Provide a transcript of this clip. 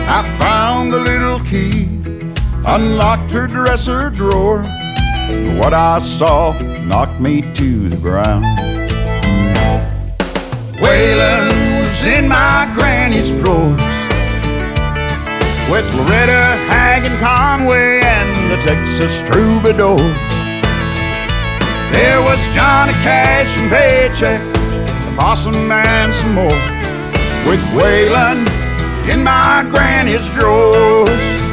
I found the little key, unlocked her dresser drawer. What I saw knocked me to the ground. Waylon was in my granny's drawers, with Loretta, Hagen, Conway, and the Texas Troubadour. There was Johnny Cash and Paycheck, the Possum, and some more, with Waylon in my granny's drawers.